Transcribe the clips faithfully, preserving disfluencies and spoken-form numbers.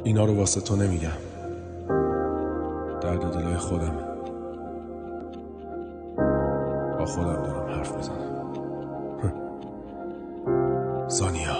اینا رو واسه تو نمیگم، درد دلای خودمه، با خودم دارم حرف میزنم. زانیا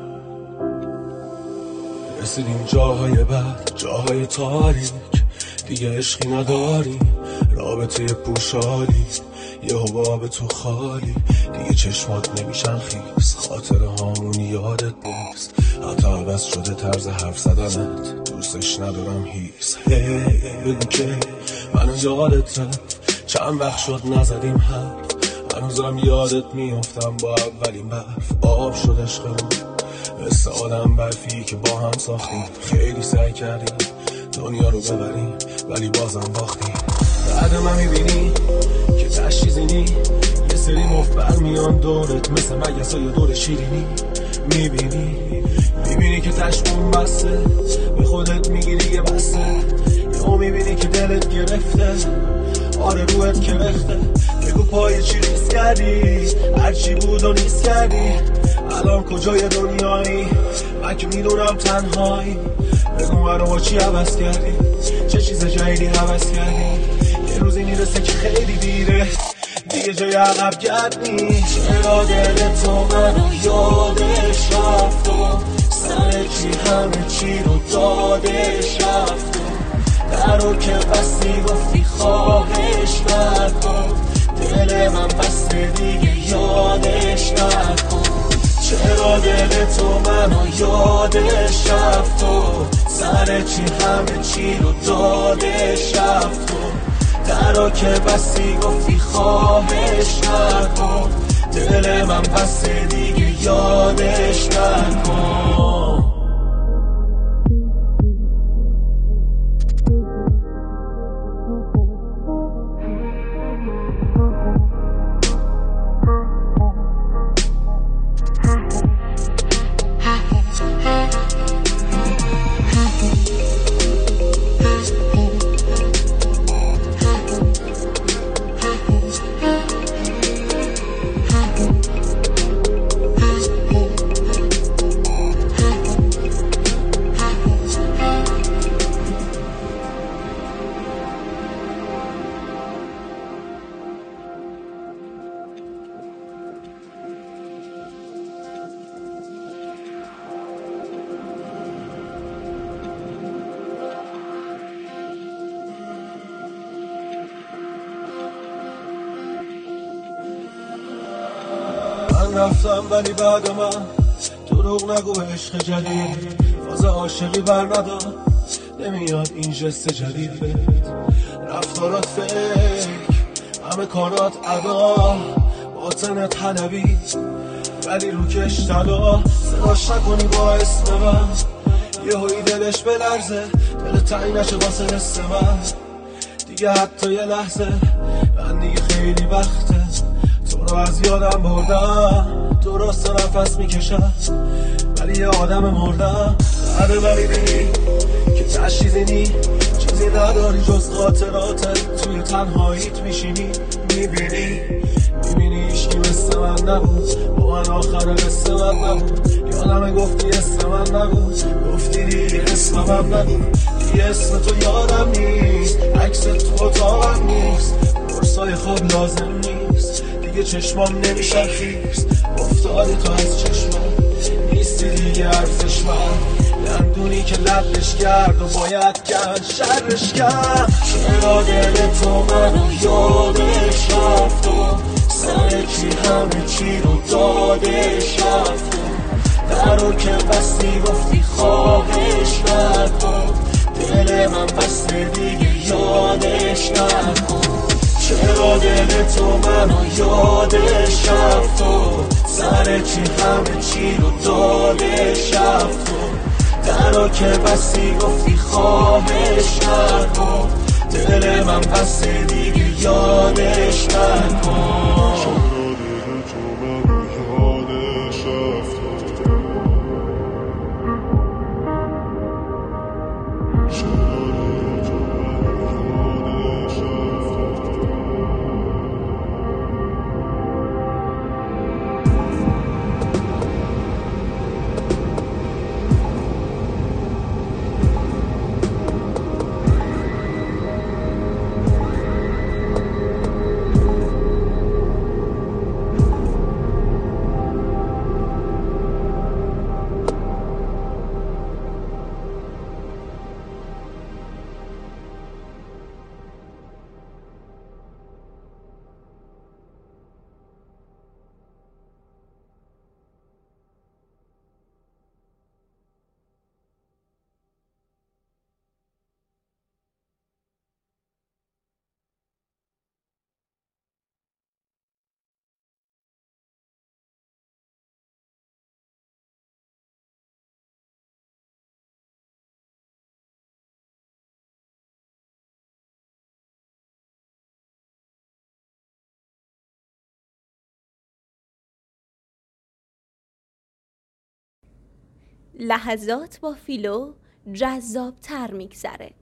رسیدیم جاهای بد، جاهای تاریک، دیگه عشقی نداریم، رابطه پوشالی، یه حباب تو خالی، دیگه چشمات نمیشن خیس، خاطر هامون یادت نیست، حتی عوض شده طرز حرف زدنت، دوستش ندارم هیس. هی بگو که منو یادت رفت، چند وقت شد نزدیم حرف، هنوزم یادت میافتم با اولین برف، آب شد عشقمون مثل آدم برفی که با هم ساختیم، خیلی سعی کردیم دنیا رو ببریم ولی بازم باختیم. بعد من میبینی که تشیزینی، یه سری مفت برمیان دورت مثل مگسای دور شیرینی، میبینی میبینی که تشمون بسته، به خودت میگیری یه بسته، یهو میبینی که دلت گرفته، آره روحت کرخته، بگو پای چی ریز کردی، هرچی بود و نیست کردی، الان کجای دنیایی، من که میدونم تنهایی، بگو منو با چی عوض کردی، چه چیز جدیدی عوض کردی، یه روزی میرسه که خیلی دیره، دیگه جای عقب گرد نیست. چرا دل تو منو یادش رفت و سر چی همه چی رو دادش رفت و در رو که بستی گفتی خواهش نکن، دل من بسته دیگه یادش نکن. چرا دل تو منو یادش رفت و سر چی همه چی رو دادش رفت و در رو که بستی گفتی خواهش نکن، دل من بسته دیگه یادش نکن. من رفتم ولی بعد من دروغ نگو، عشق جدید فاز عاشقی بر نداد، نمیاد این جست جدید بید، رفتارات فیک، همه کارات ادا، باطنت حلبی ولی رو کش طلا، صداش نکنی با اسم من، یه هایی دلش بلرزه، دل تنگ نشه واسه حس من، دیگه حتی یه لحظه، من دیگه خیلی وقته تو رو از یادم بردم، درست نفس میکشم ولی یه آدم مردم. بعد من میبینی که تشیزینی، چیزی نداری جز خاطراتت، توی تنهاییت میشینی، میبینی میبینی ایشکی مثل من نبود، با من آخر قصه من نبود، یادم گفتی اسم من نبود، گفتی دیگه اسمم نبود، دیگه اسم تو یادم نیست، عکس تو اتاقم نیست، برسای خواب لازم نیست، دیگه چشمام نمیشن خیس، افتادی تو از چشمم نیستی دیگه ارزش من، دندونی که لبش کرد و باید کرد شرش کرد. چرا دل تو منو یادش رفت و سر چی همه چی رو دادش رفت و در رو که بستی گفتی خواهش نکن، دل من بسته دیگه یادش نکن. چرا دل تو منو یادش رفت و سر چی همه چی رو دادش رفت و در رو که بستی گفتی خواهش نکن، دل من بسته دیگه یادش نکن. چرا دل تو منو یادش رفت لحظات با فیلو جذاب تر میگذره.